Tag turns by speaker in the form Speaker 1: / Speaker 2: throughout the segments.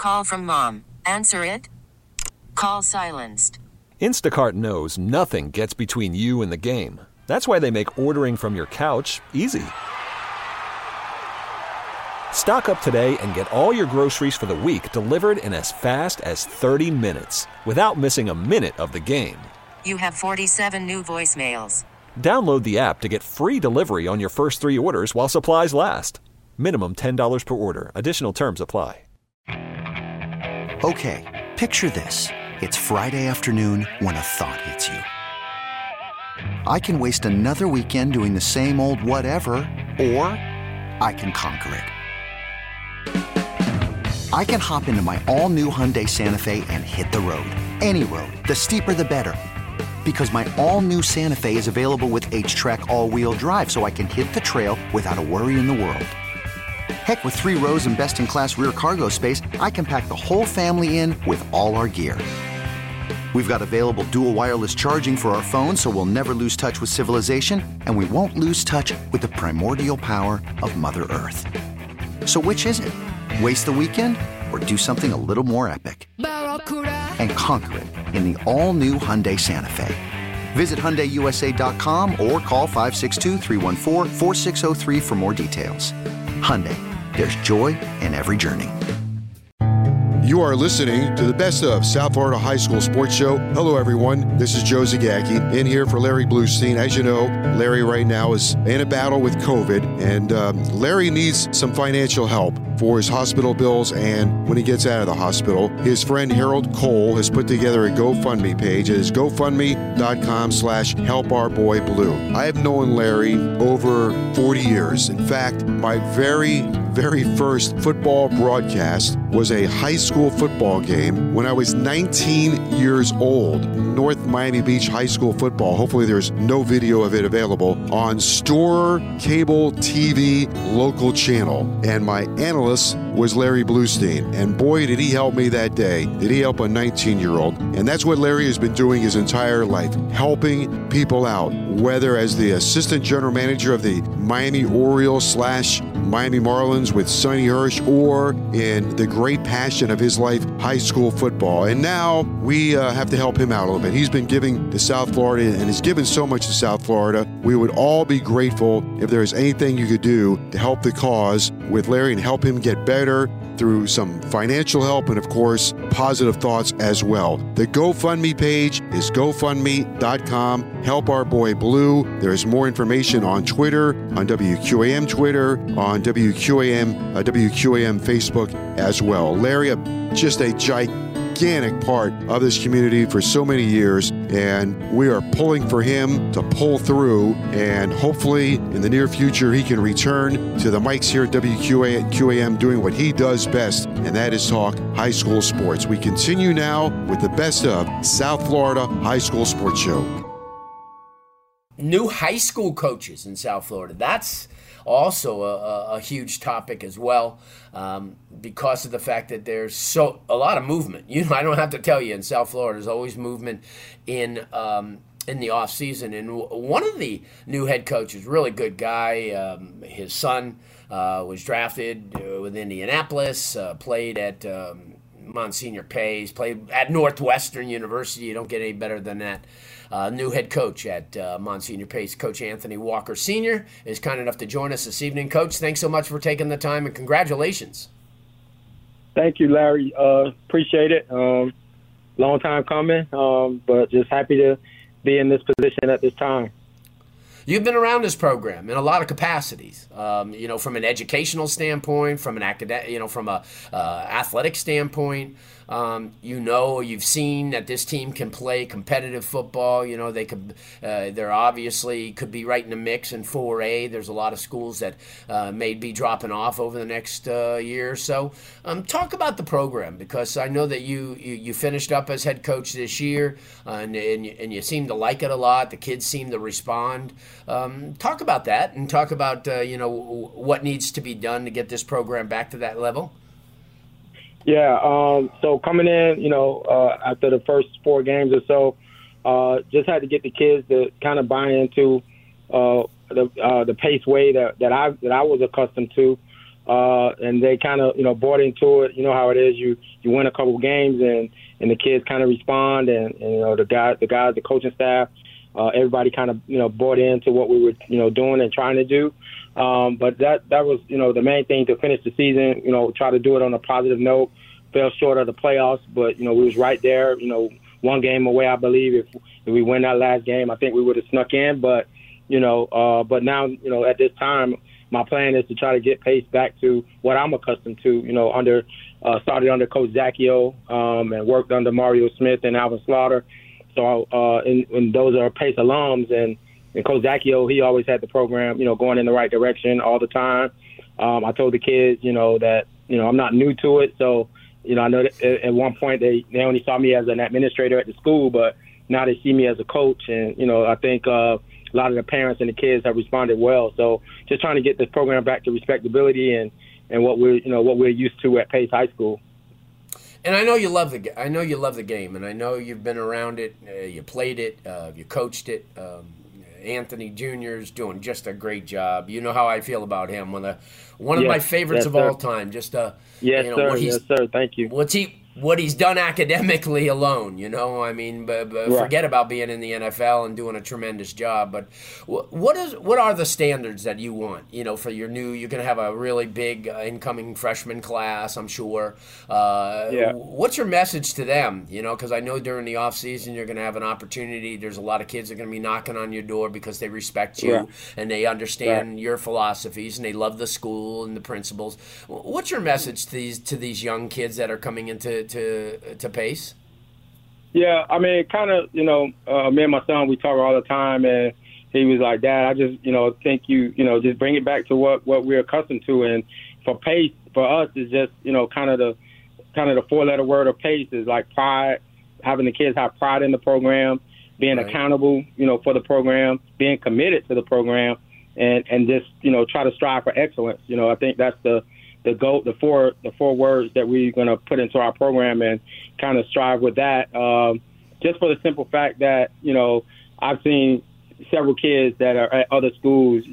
Speaker 1: Call from mom. Answer it. Call silenced.
Speaker 2: Instacart knows nothing gets between you and the game. That's why they make ordering from your couch easy. Stock up today and get all your groceries for the week delivered in as fast as 30 minutes without missing a minute of the game.
Speaker 1: You have 47 new voicemails.
Speaker 2: Download the app to get free delivery on your first 3 orders while supplies last. Minimum $10 per order. Additional terms apply.
Speaker 3: Okay, picture this. It's Friday afternoon when a thought hits you. I can waste another weekend doing the same old whatever, or I can conquer it. I can hop into my all-new Hyundai Santa Fe and hit the road. Any road. The steeper the better. Because my all-new Santa Fe is available with H-Track all-wheel drive, so I can hit the trail without a worry in the world. Heck, with 3 rows and best-in-class rear cargo space, I can pack the whole family in with all our gear. We've got available dual wireless charging for our phones, so we'll never lose touch with civilization, and we won't lose touch with the primordial power of Mother Earth. So which is it? Waste the weekend or do something a little more epic? And conquer it in the all-new Hyundai Santa Fe. Visit HyundaiUSA.com or call 562-314-4603 for more details. Hyundai, there's joy in every journey.
Speaker 4: You are listening to the Best of South Florida High School Sports Show. Hello, everyone. This is Joe Zagacki in here for Larry Bluestein. As you know, Larry right now is in a battle with COVID, and Larry needs some financial help for his hospital bills and when he gets out of the hospital. His friend Harold Cole has put together a GoFundMe page. It is gofundme.com/helpourboyblue. I have known Larry over 40 years. In fact, my very first football broadcast was a high school football game when I was 19 years old. North Miami Beach High School football. Hopefully there's no video of it available on Storer Cable TV local channel. And my analyst was Larry Bluestein. And boy, did he help me that day. Did he help a 19-year-old? And that's what Larry has been doing his entire life, helping people out, whether as the assistant general manager of the Miami Orioles / Miami Marlins with Sonny Hirsch, or in the great passion of his life, high school football. And now we have to help him out a little bit. He's been giving to South Florida and has given so much to South Florida. We would all be grateful if there is anything you could do to help the cause with Larry and help him get better through some financial help and, of course, positive thoughts as well. The GoFundMe page is gofundme.com. Help Our Boy Blue. There's more information on Twitter, on WQAM Twitter, on WQAM Facebook as well. Larry, just a gigantic part of this community for so many years, and we are pulling for him to pull through, and hopefully in the near future he can return to the mics here at WQAM doing what he does best, and that is talk high school sports. We continue now with the Best of South Florida High School Sports Show.
Speaker 5: New high school coaches in South Florida. That's also a huge topic as well, because of the fact that there's a lot of movement. I don't have to tell you, in South Florida, there's always movement in the off season. And one of the new head coaches, really good guy. His son was drafted with Indianapolis, played at Monsignor Pace, played at Northwestern University. You don't get any better than that. New head coach at Monsignor Pace, Coach Anthony Walker Sr., is kind enough to join us this evening. Coach, thanks so much for taking the time, and congratulations.
Speaker 6: Thank you, Larry. Appreciate it. Long time coming, but just happy to be in this position at this time.
Speaker 5: You've been around this program in a lot of capacities, from an educational standpoint, from an from a athletic standpoint. You've seen that this team can play competitive football. They're obviously could be right in the mix in 4A. There's a lot of schools that may be dropping off over the next year or so. Talk about the program, because I know that you finished up as head coach this year, and you seem to like it a lot. The kids seem to respond. Talk about that, and talk about what needs to be done to get this program back to that level.
Speaker 6: Yeah, so coming in, after the first 4 games or so, just had to get the kids to kind of buy into the pace way that I was accustomed to. and they kind of, bought into it. You know how it is. You win a couple games, and the kids kind of respond, and the guys, the coaching staff, everybody kind of, bought into what we were, doing and trying to do. But that was, the main thing to finish the season, try to do it on a positive note. Fell short of the playoffs, but, we was right there, one game away, I believe. If we win that last game, I think we would have snuck in. But, but now, at this time, my plan is to try to get Pace back to what I'm accustomed to, started under Coach Zacchio, and worked under Mario Smith and Alvin Slaughter. So, and those are Pace alums, and Coach Zacchio, he always had the program, going in the right direction all the time. I told the kids, that, I'm not new to it. So, I know that at one point they only saw me as an administrator at the school, but now they see me as a coach. And, I think a lot of the parents and the kids have responded well. So just trying to get this program back to respectability and what we're used to at Pace High School.
Speaker 5: And I know you love the game, and I know you've been around it. You played it, you coached it. Anthony Jr. is doing just a great job. You know how I feel about him. One of my favorites of all time. Just
Speaker 6: yes, sir. Yes, sir. Thank you.
Speaker 5: What he's done academically alone, I mean, but
Speaker 6: right.
Speaker 5: Forget about being in the NFL and doing a tremendous job. But what are the standards that you want? For your you're going to have a really big incoming freshman class, I'm sure. What's your message to them? Because I know during the off season you're going to have an opportunity. There's a lot of kids that are going to be knocking on your door because they respect you
Speaker 6: right.
Speaker 5: and they understand
Speaker 6: right.
Speaker 5: your philosophies and they love the school and the principals. What's your message to these young kids that are coming into to Pace?
Speaker 6: Yeah, I mean, kind of, me and my son, we talk all the time, and he was like, Dad, I just, think you just bring it back to what we're accustomed to. And for Pace, for us, is just, kind of the four-letter word of Pace is like pride, having the kids have pride in the program, being right. accountable, for the program, being committed to the program, and just, try to strive for excellence. I think that's the four words that we're going to put into our program and kind of strive with that. Just for the simple fact that, I've seen several kids that are at other schools,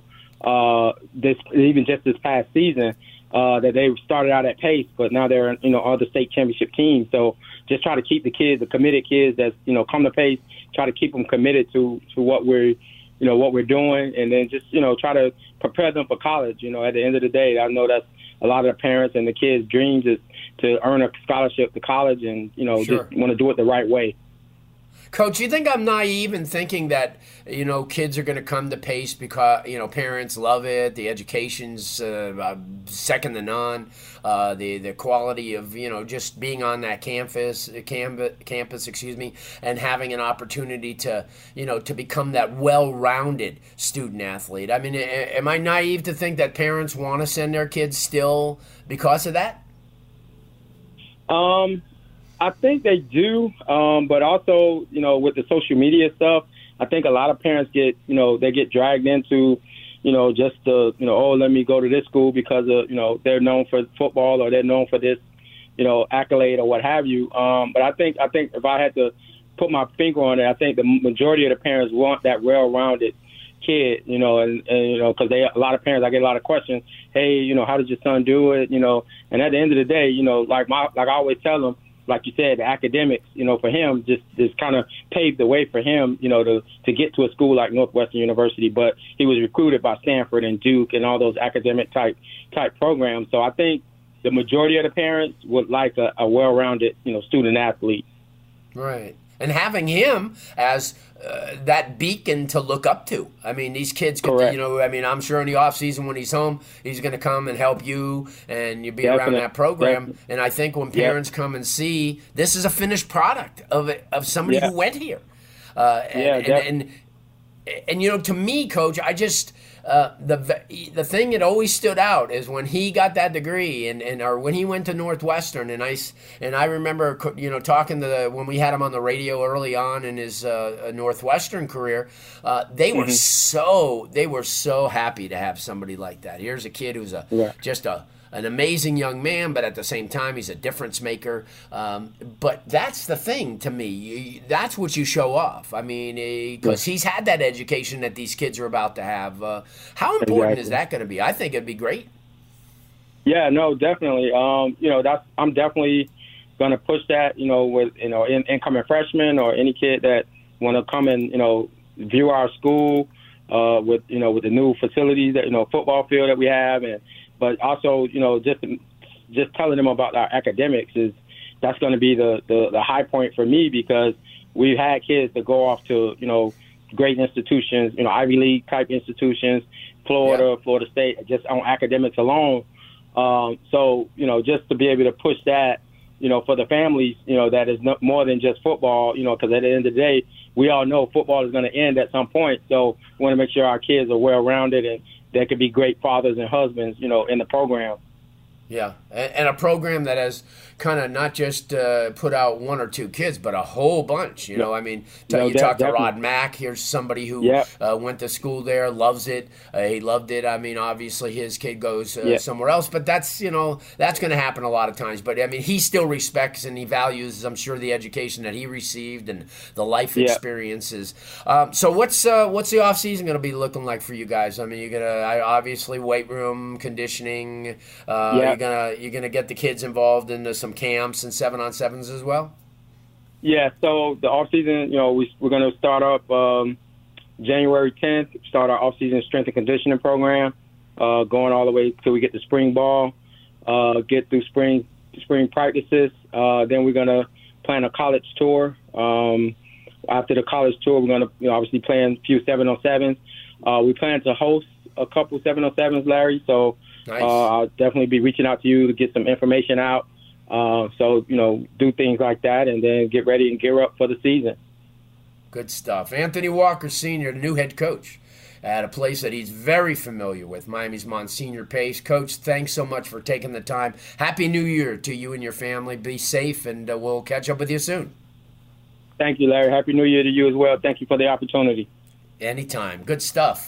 Speaker 6: even just this past season, that they started out at Pace, but now they're in, other state championship teams. So just try to keep the committed kids that, come to Pace, try to keep them committed to what we're doing, and then just, try to prepare them for college. At the end of the day, I know that's a lot of the parents and the kids' dreams is to earn a scholarship to college and,
Speaker 5: sure.
Speaker 6: just want to do it the right way.
Speaker 5: Coach, you think I'm naive in thinking that, kids are going to come to Pace because, parents love it, the education's second to none, the quality of, just being on that campus, and having an opportunity to, to become that well-rounded student athlete. I mean, am I naive to think that parents want to send their kids still because of that?
Speaker 6: I think they do, but also, with the social media stuff, I think a lot of parents get dragged into, just let me go to this school because of, they're known for football or they're known for this, accolade or what have you. But I think if I had to put my finger on it, I think the majority of the parents want that well-rounded kid, and because a lot of parents, I get a lot of questions. Hey, how did your son do it? And at the end of the day, like I always tell them, like you said, the academics, for him, just kind of paved the way for him, to get to a school like Northwestern University. But he was recruited by Stanford and Duke and all those academic type programs. So I think the majority of the parents would like a well-rounded, student athlete.
Speaker 5: Right. And having him as that beacon to look up to. I mean, these kids, I'm sure in the off season when he's home, he's going to come and help you and you'll be around that program. Definitely. And I think when parents come and see this is a finished product of somebody who went here. And to me, Coach, I just the thing that always stood out is when he got that degree or when he went to Northwestern, and I remember talking to when we had him on the radio early on in his Northwestern career, they were so happy to have somebody like that. Here's a kid who's just an amazing young man, but at the same time, he's a difference maker. But that's the thing to me. That's what you show off. I mean, because he's had that education that these kids are about to have. How important is that going to be? I think it'd be great.
Speaker 6: Yeah, no, definitely. I'm definitely going to push that, with, incoming freshmen or any kid that want to come and, view our school with the new facilities that, football field that we have. But also, just telling them about our academics that's going to be the high point for me, because we've had kids that go off to, great institutions, Ivy League type institutions, Florida State, just on academics alone. So, just to be able to push that, for the families, that is more than just football, because at the end of the day, we all know football is going to end at some point. So we want to make sure our kids are well-rounded and they could be great fathers and husbands, in the program.
Speaker 5: Yeah, and a program that has kind of not just put out one or two kids, but a whole bunch. You know, I mean, you talk to Rod Mack. Here's somebody who went to school there, loves it. He loved it. I mean, obviously his kid goes somewhere else, but that's that's going to happen a lot of times. But I mean, he still respects and he values, I'm sure, the education that he received and the life experiences. So what's the off season going to be looking like for you guys? I mean, you're gonna obviously weight room, conditioning. You're gonna get the kids involved in some camps and 7-on-7s as well. Yeah.
Speaker 6: So the off season, we're gonna start up January 10th. Start our off season strength and conditioning program, going all the way till we get to spring ball, get through spring practices. Then we're gonna plan a college tour. After the college tour, we're gonna obviously plan a few 7-on-7s. We plan to host a couple 7-on-7s, Larry. So. Nice. I'll definitely be reaching out to you to get some information out. So, do things like that and then get ready and gear up for the season.
Speaker 5: Good stuff. Anthony Walker Sr., the new head coach at a place that he's very familiar with, Miami's Monsignor Pace. Coach, thanks so much for taking the time. Happy New Year to you and your family. Be safe, and we'll catch up with you soon.
Speaker 6: Thank you, Larry. Happy New Year to you as well. Thank you for the opportunity.
Speaker 5: Anytime. Good stuff.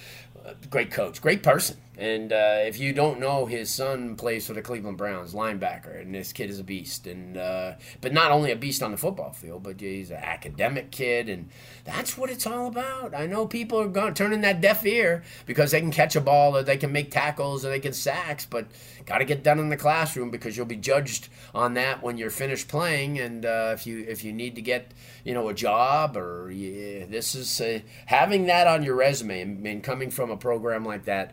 Speaker 5: Great coach. Great person. And if you don't know, his son plays for the Cleveland Browns, linebacker, and this kid is a beast. And but not only a beast on the football field, but he's an academic kid, and that's what it's all about. I know people are turning that deaf ear because they can catch a ball or they can make tackles or they can sacks, but got to get done in the classroom because you'll be judged on that when you're finished playing. And if you need to get a job or this is having that on your resume and coming from a program like that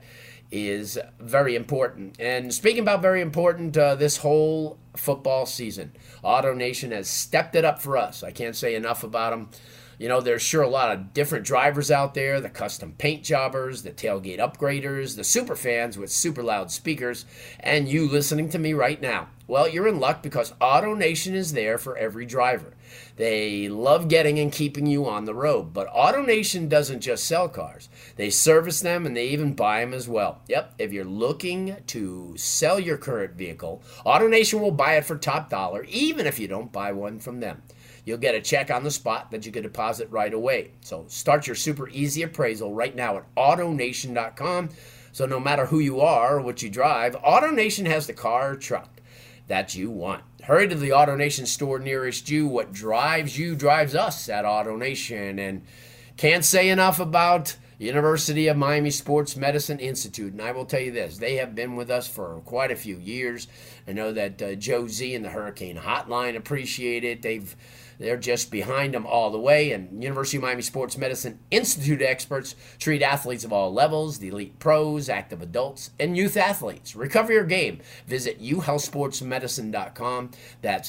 Speaker 5: is very important. And speaking about very important, this whole football season, AutoNation has stepped it up for us. I can't say enough about them. There's sure a lot of different drivers out there, the custom paint jobbers, the tailgate upgraders, the super fans with super loud speakers, and you listening to me right now. Well, you're in luck because AutoNation is there for every driver. They love getting and keeping you on the road, but AutoNation doesn't just sell cars. They service them and they even buy them as well. Yep, if you're looking to sell your current vehicle, AutoNation will buy it for top dollar, even if you don't buy one from them. You'll get a check on the spot that you can deposit right away. So start your super easy appraisal right now at AutoNation.com. So no matter who you are or what you drive, AutoNation has the car or truck that you want. Hurry to the AutoNation store nearest you. What drives you drives us at AutoNation. And can't say enough about University of Miami Sports Medicine Institute. And I will tell you this, they have been with us for quite a few years. I know that Joe Z and the Hurricane Hotline appreciate it. They're just behind them all the way. And University of Miami Sports Medicine Institute experts treat athletes of all levels, the elite pros, active adults, and youth athletes. Recover your game. Visit uhealthsportsmedicine.com. That's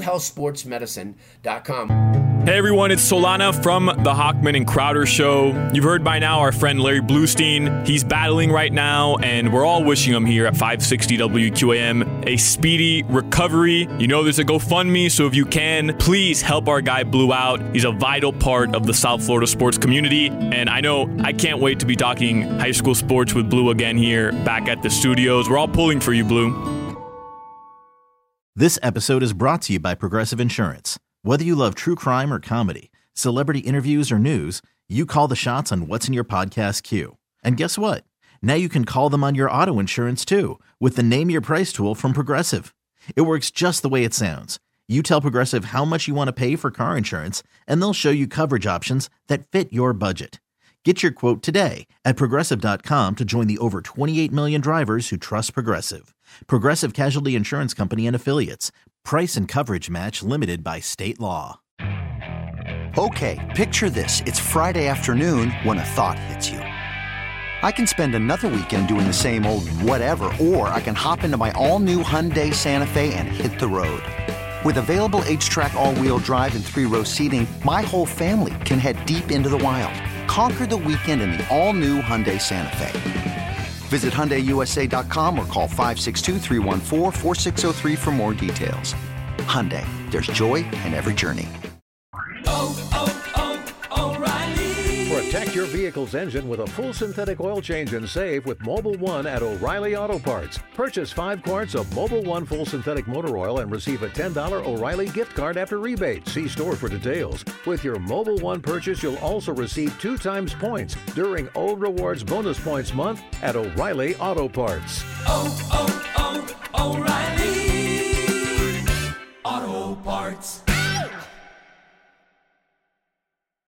Speaker 5: uhealthsportsmedicine.com.
Speaker 7: Hey everyone, it's Solana from the Hockman and Crowder Show. You've heard by now our friend Larry Bluestein. He's battling right now, and we're all wishing him here at 560 WQAM a speedy recovery. There's a GoFundMe, so if you can, please help our guy Blue out. He's a vital part of the South Florida sports community, and I can't wait to be talking high school sports with Blue again here back at the studios. We're all pulling for you, Blue.
Speaker 8: This episode is brought to you by Progressive Insurance. Whether you love true crime or comedy, celebrity interviews or news, you call the shots on what's in your podcast queue. And guess what? Now you can call them on your auto insurance too with the Name Your Price tool from Progressive. It works just the way it sounds. You tell Progressive how much you want to pay for car insurance, and they'll show you coverage options that fit your budget. Get your quote today at Progressive.com to join the over 28 million drivers who trust Progressive. Progressive Casualty Insurance Company and Affiliates. Price and coverage match limited by state law.
Speaker 3: Okay, picture this. It's Friday afternoon when a thought hits you. I can spend another weekend doing the same old whatever, or I can hop into my all-new Hyundai Santa Fe and hit the road. With available H-Track all-wheel drive and 3-row seating, my whole family can head deep into the wild. Conquer the weekend in the all-new Hyundai Santa Fe. Visit HyundaiUSA.com or call 562-314-4603 for more details. Hyundai, there's joy in every journey.
Speaker 9: O'Reilly. Protect your vehicle's engine with a full synthetic oil change and save with Mobil 1 at O'Reilly Auto Parts. Purchase 5 quarts of Mobil 1 full synthetic motor oil and receive a $10 O'Reilly gift card after rebate. See store for details. With your Mobil 1 purchase, you'll also receive 2 times points during O Rewards Bonus Points Month at O'Reilly Auto Parts.
Speaker 10: O'Reilly Auto Parts.